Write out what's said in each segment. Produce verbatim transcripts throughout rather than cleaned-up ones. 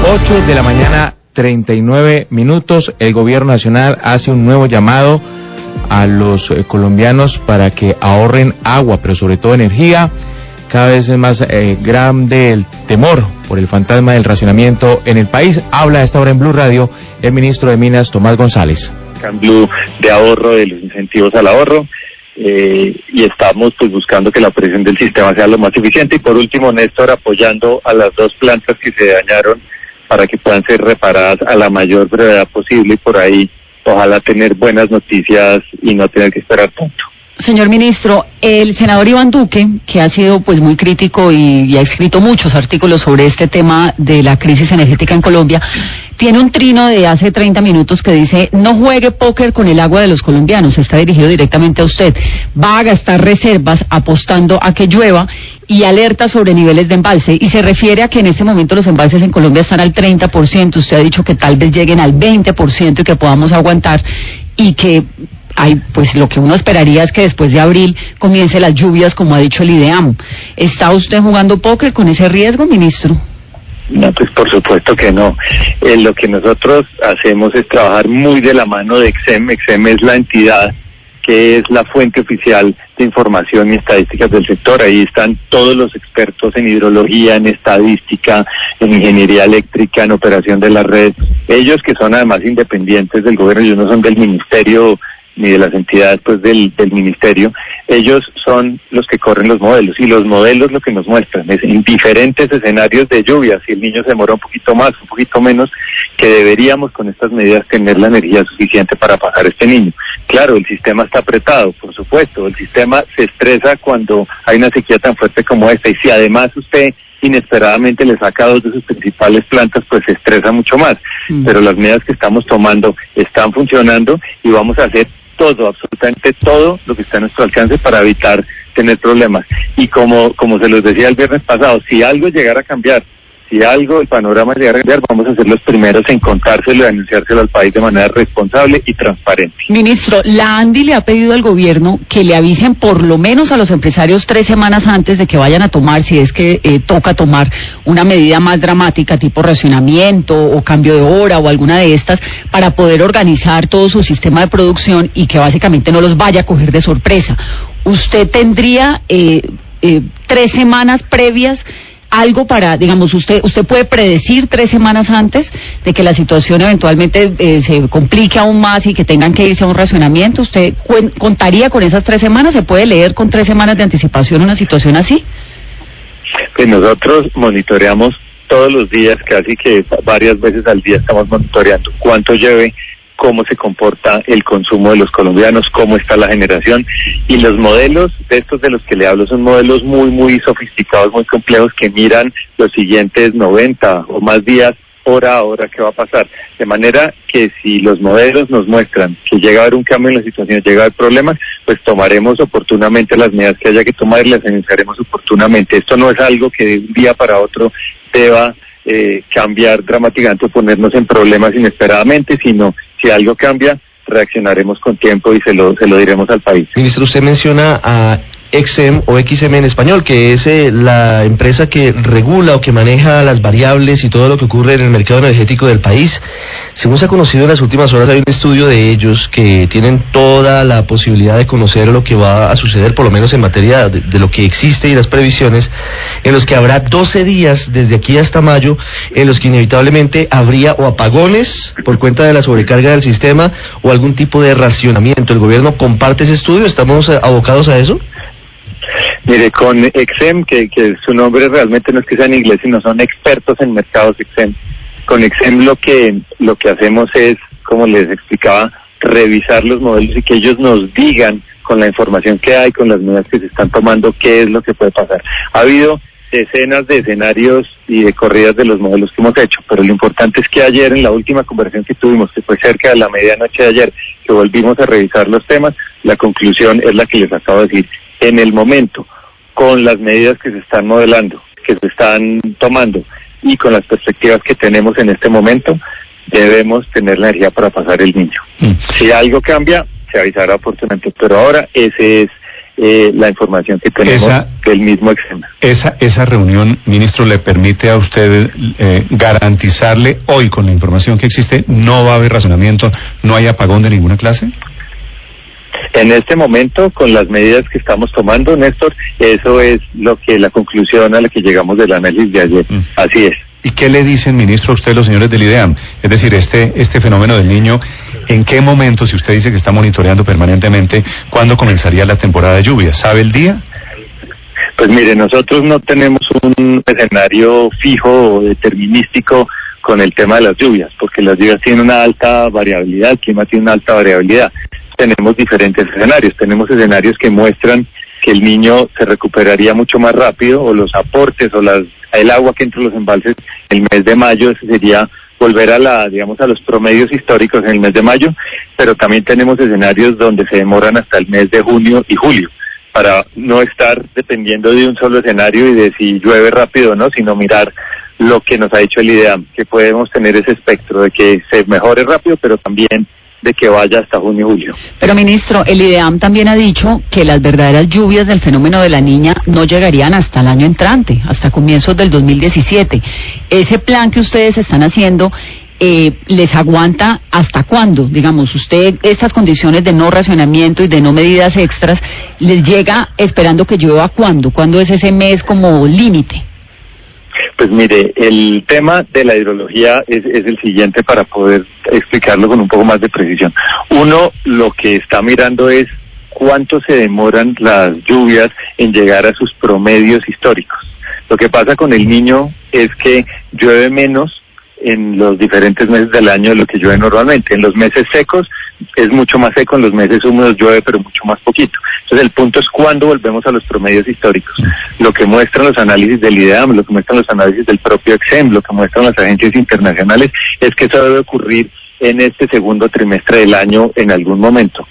ocho de la mañana, treinta y nueve minutos. El gobierno nacional hace un nuevo llamado a los eh, colombianos para que ahorren agua, pero sobre todo energía. Cada vez es más eh, grande el temor por el fantasma del racionamiento en el país. Habla a esta hora en Blue Radio el ministro de Minas, Tomás González. En Blue de ahorro, de los incentivos al ahorro, eh, y estamos pues buscando que la operación del sistema sea lo más eficiente. Y por último, Néstor, apoyando a las dos plantas que se dañaron para que puedan ser reparadas a la mayor brevedad posible, y por ahí ojalá tener buenas noticias y no tener que esperar tanto. Señor ministro, el senador Iván Duque, que ha sido pues muy crítico y, y ha escrito muchos artículos sobre este tema de la crisis energética en Colombia, tiene un trino de hace treinta minutos que dice: no juegue póker con el agua de los colombianos. Está dirigido directamente a usted. Va a gastar reservas apostando a que llueva, y alerta sobre niveles de embalse, y se refiere a que en este momento los embalses en Colombia están al treinta por ciento. Usted ha dicho que tal vez lleguen al veinte por ciento y que podamos aguantar, y que hay, pues lo que uno esperaría es que después de abril comience las lluvias, como ha dicho el IDEAM. ¿Está usted jugando póker con ese riesgo, ministro? No, pues por supuesto que no. Eh, lo que nosotros hacemos es trabajar muy de la mano de EXEM. EXEM es la entidad que es la fuente oficial de información y estadísticas del sector. Ahí están todos los expertos en hidrología, en estadística, en ingeniería eléctrica, en operación de la red. Ellos, que son además independientes del gobierno, ellos no son del ministerio ni de las entidades pues del, del ministerio, ellos son los que corren los modelos, y los modelos lo que nos muestran es en diferentes escenarios de lluvia, si el niño se demora un poquito más, un poquito menos, que deberíamos con estas medidas tener la energía suficiente para pasar este niño. Claro, el sistema está apretado, por supuesto, el sistema se estresa cuando hay una sequía tan fuerte como esta, y si además usted inesperadamente le saca dos de sus principales plantas, pues se estresa mucho más. Mm. Pero las medidas que estamos tomando están funcionando, y vamos a hacer todo, absolutamente todo lo que está a nuestro alcance para evitar tener problemas. Y como como se los decía el viernes pasado, si algo llegara a cambiar, si algo, el panorama llegara a cambiar, vamos a ser los primeros en contárselo y anunciárselo al país de manera responsable y transparente. Ministro, la ANDI le ha pedido al gobierno que le avisen por lo menos a los empresarios tres semanas antes de que vayan a tomar, si es que eh, toca tomar una medida más dramática, tipo racionamiento o cambio de hora o alguna de estas, para poder organizar todo su sistema de producción y que básicamente no los vaya a coger de sorpresa. ¿Usted tendría eh, eh, tres semanas previas, algo para, digamos, usted usted puede predecir tres semanas antes de que la situación eventualmente eh, se complique aún más y que tengan que irse a un racionamiento? ¿Usted cu- contaría con esas tres semanas? ¿Se puede leer con tres semanas de anticipación una situación así? Pues nosotros monitoreamos todos los días, casi que varias veces al día estamos monitoreando cuánto llueve, cómo se comporta el consumo de los colombianos, cómo está la generación, y los modelos de estos de los que le hablo son modelos muy, muy sofisticados, muy complejos, que miran los siguientes noventa o más días, hora a hora, qué va a pasar, de manera que si los modelos nos muestran que llega a haber un cambio en la situación, llega a haber problemas, pues tomaremos oportunamente las medidas que haya que tomar y las anunciaremos oportunamente. Esto no es algo que de un día para otro deba eh, cambiar dramáticamente o ponernos en problemas inesperadamente, sino si algo cambia, reaccionaremos con tiempo y se lo se lo diremos al país. Ministro, usted menciona a EXEM o X M en español, que es eh, la empresa que regula o que maneja las variables y todo lo que ocurre en el mercado energético del país. Según se ha conocido en las últimas horas, hay un estudio de ellos que tienen toda la posibilidad de conocer lo que va a suceder, por lo menos en materia de, de lo que existe y las previsiones, en los que habrá doce días desde aquí hasta mayo, en los que inevitablemente habría o apagones por cuenta de la sobrecarga del sistema o algún tipo de racionamiento. ¿El gobierno comparte ese estudio? ¿Estamos abocados a eso? Mire, con EXEM, que, que su nombre realmente no es que sea en inglés, sino son expertos en mercados EXEM. Con EXEM lo que lo que hacemos es, como les explicaba, revisar los modelos y que ellos nos digan, con la información que hay, con las medidas que se están tomando, qué es lo que puede pasar. Ha habido decenas de escenarios y de corridas de los modelos que hemos hecho, pero lo importante es que ayer, en la última conversación que tuvimos, que fue cerca de la medianoche de ayer, que volvimos a revisar los temas, la conclusión es la que les acabo de decir. En el momento, con las medidas que se están modelando, que se están tomando, y con las perspectivas que tenemos en este momento, debemos tener la energía para pasar el niño. Mm. Si algo cambia, se avisará oportunamente, pero ahora ese es eh, la información que tenemos esa, del mismo EXEM. Esa, esa reunión, ministro, le permite a usted eh, garantizarle hoy, con la información que existe, no va a haber racionamiento, no hay apagón de ninguna clase. En este momento, con las medidas que estamos tomando, Néstor, eso es lo que la conclusión a la que llegamos del análisis de ayer. Mm. Así es. ¿Y qué le dicen, ministro, a usted los señores del IDEAM? Es decir, este este fenómeno del Niño, ¿en qué momento, si usted dice que está monitoreando permanentemente, cuándo comenzaría la temporada de lluvias? ¿Sabe el día? Pues mire, nosotros no tenemos un escenario fijo o determinístico con el tema de las lluvias, porque las lluvias tienen una alta variabilidad, el clima tiene una alta variabilidad. Tenemos diferentes escenarios, tenemos escenarios que muestran que el Niño se recuperaría mucho más rápido, o los aportes o las el agua que entra en los embalses el mes de mayo, ese sería volver a la digamos a los promedios históricos en el mes de mayo, pero también tenemos escenarios donde se demoran hasta el mes de junio y julio, para no estar dependiendo de un solo escenario y de si llueve rápido o no, sino mirar lo que nos ha dicho el IDEAM, que podemos tener ese espectro de que se mejore rápido, pero también de que vaya hasta junio y julio. Pero, ministro, el IDEAM también ha dicho que las verdaderas lluvias del fenómeno de la Niña no llegarían hasta el año entrante, hasta comienzos del dos mil diecisiete. Ese plan que ustedes están haciendo, eh, ¿les aguanta hasta cuándo? Digamos, usted, estas condiciones de no racionamiento y de no medidas extras, ¿les llega esperando que llueva cuándo? ¿Cuándo es ese mes como límite? Pues mire, el tema de la hidrología es, es el siguiente para poder explicarlo con un poco más de precisión. Uno, lo que está mirando es cuánto se demoran las lluvias en llegar a sus promedios históricos. Lo que pasa con el Niño es que llueve menos en los diferentes meses del año de lo que llueve normalmente. En los meses secos es mucho más seco, en los meses húmedos llueve pero mucho más poquito. Entonces el punto es cuándo volvemos a los promedios históricos. Lo que muestran los análisis del IDEAM, lo que muestran los análisis del propio EXEM, lo que muestran las agencias internacionales, es que eso debe ocurrir en este segundo trimestre del año en algún momento.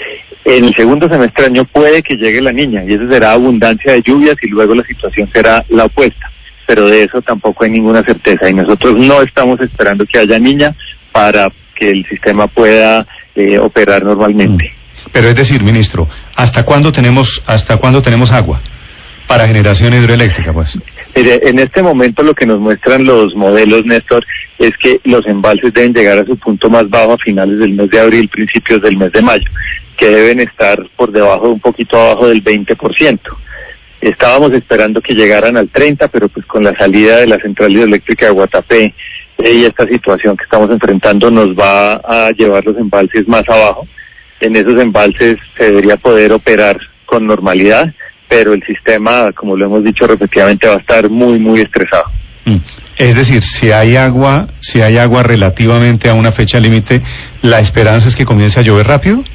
En el segundo semestre del año puede que llegue la Niña y eso será abundancia de lluvias y luego la situación será la opuesta. Pero de eso tampoco hay ninguna certeza y nosotros no estamos esperando que haya Niña para que el sistema pueda eh, operar normalmente. Pero es decir, ministro, ¿hasta cuándo tenemos hasta cuándo tenemos agua para generación hidroeléctrica, pues? Mire, en este momento lo que nos muestran los modelos, Néstor, es que los embalses deben llegar a su punto más bajo a finales del mes de abril, principios del mes de mayo, que deben estar por debajo, un poquito abajo del veinte por ciento. Estábamos esperando que llegaran al treinta, pero pues con la salida de la central hidroeléctrica de Guatapé eh, y esta situación que estamos enfrentando nos va a llevar los embalses más abajo. En esos embalses se debería poder operar con normalidad, pero el sistema, como lo hemos dicho repetidamente, va a estar muy, muy estresado. Mm. Es decir, si hay agua, si hay agua relativamente a una fecha límite, ¿la esperanza es que comience a llover rápido?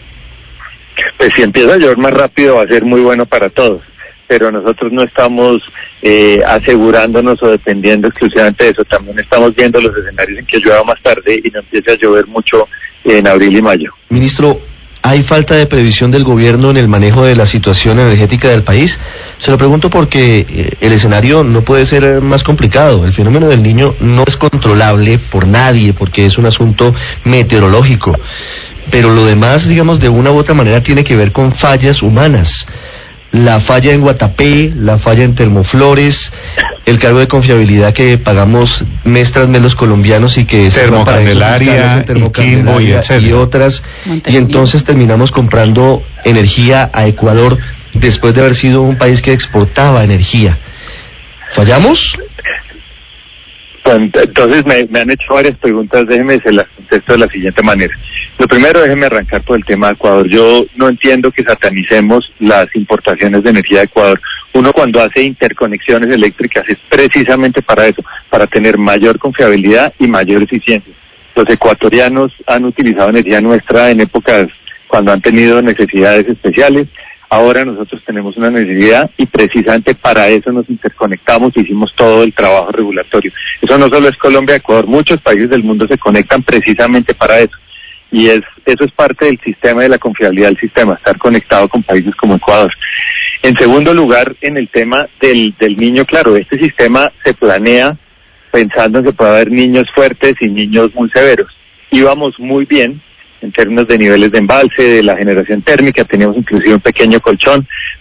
Pues si empieza a llover más rápido va a ser muy bueno para todos, pero nosotros no estamos eh, asegurándonos o dependiendo exclusivamente de eso. También estamos viendo los escenarios en que llueva más tarde y no empiece a llover mucho en abril y mayo. Ministro, ¿hay falta de previsión del gobierno en el manejo de la situación energética del país? Se lo pregunto porque eh, el escenario no puede ser más complicado. El fenómeno del Niño no es controlable por nadie porque es un asunto meteorológico. Pero lo demás, digamos, de una u otra manera tiene que ver con fallas humanas. La falla en Guatapé, la falla en Termoflores, el cargo de confiabilidad que pagamos mes tras mes los colombianos y que Termocandelaria, Termocandelaria y, y, y otras, y entonces terminamos comprando energía a Ecuador después de haber sido un país que exportaba energía. ¿Fallamos? Entonces me, me han hecho varias preguntas, déjeme se las contesto de la siguiente manera. Lo primero, déjeme arrancar por el tema de Ecuador. Yo no entiendo que satanicemos las importaciones de energía de Ecuador. Uno cuando hace interconexiones eléctricas es precisamente para eso, para tener mayor confiabilidad y mayor eficiencia. Los ecuatorianos han utilizado energía nuestra en épocas cuando han tenido necesidades especiales. Ahora nosotros tenemos una necesidad y precisamente para eso nos interconectamos e hicimos todo el trabajo regulatorio. Eso no solo es Colombia, Ecuador, muchos países del mundo se conectan precisamente para eso. Y es eso es parte del sistema, de la confiabilidad del sistema, estar conectado con países como Ecuador. En segundo lugar, en el tema del, del niño, claro, este sistema se planea pensando en que puede haber niños fuertes y niños muy severos. Íbamos muy bien en términos de niveles de embalse, de la generación térmica, teníamos inclusive un pequeño colchón,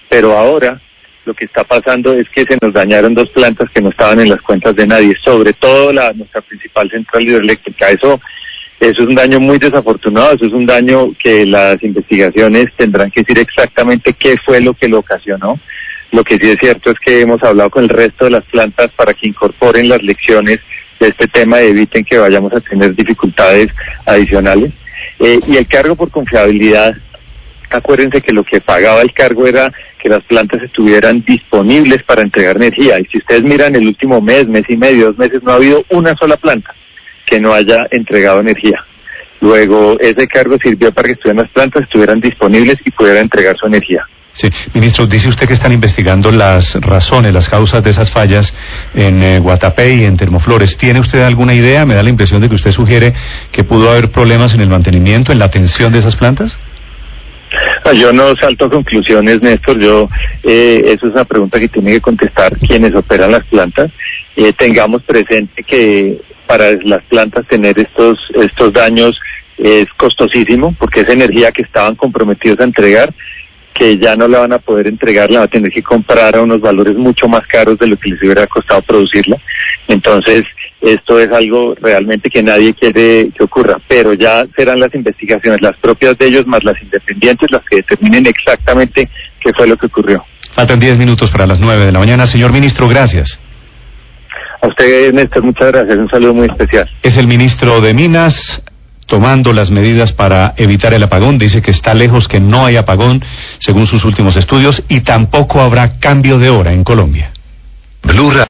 Pero ahora lo que está pasando es que se nos dañaron dos plantas que no estaban en las cuentas de nadie, sobre todo la nuestra principal central hidroeléctrica. Eso, eso es un daño muy desafortunado, eso es un daño que las investigaciones tendrán que decir exactamente qué fue lo que lo ocasionó. Lo que sí es cierto es que hemos hablado con el resto de las plantas para que incorporen las lecciones de este tema y eviten que vayamos a tener dificultades adicionales. Eh, y el cargo por confiabilidad, acuérdense que lo que pagaba el cargo era que las plantas estuvieran disponibles para entregar energía. Y si ustedes miran el último mes, mes y medio, dos meses, no ha habido una sola planta que no haya entregado energía. Luego, ese cargo sirvió para que estuvieran las plantas, estuvieran disponibles y pudieran entregar su energía. Sí, ministro, dice usted que están investigando las razones, las causas de esas fallas en eh, Guatapé y en Termoflores. ¿Tiene usted alguna idea? Me da la impresión de que usted sugiere que pudo haber problemas en el mantenimiento, en la atención de esas plantas. No, yo no salto a conclusiones, Néstor. Yo, eh, eso es una pregunta que tiene que contestar quienes operan las plantas. Eh, tengamos presente que para las plantas tener estos estos daños es costosísimo, porque es energía que estaban comprometidos a entregar, que ya no la van a poder entregar, la van a tener que comprar a unos valores mucho más caros de lo que les hubiera costado producirla. Entonces, esto es algo realmente que nadie quiere que ocurra, pero ya serán las investigaciones, las propias de ellos, más las independientes, las que determinen exactamente qué fue lo que ocurrió. Faltan diez minutos para las nueve de la mañana. Señor ministro, gracias. A usted, Néstor, muchas gracias. Un saludo muy especial. Es el ministro de Minas, tomando las medidas para evitar el apagón. Dice que está lejos, que no hay apagón, según sus últimos estudios, y tampoco habrá cambio de hora en Colombia. Blue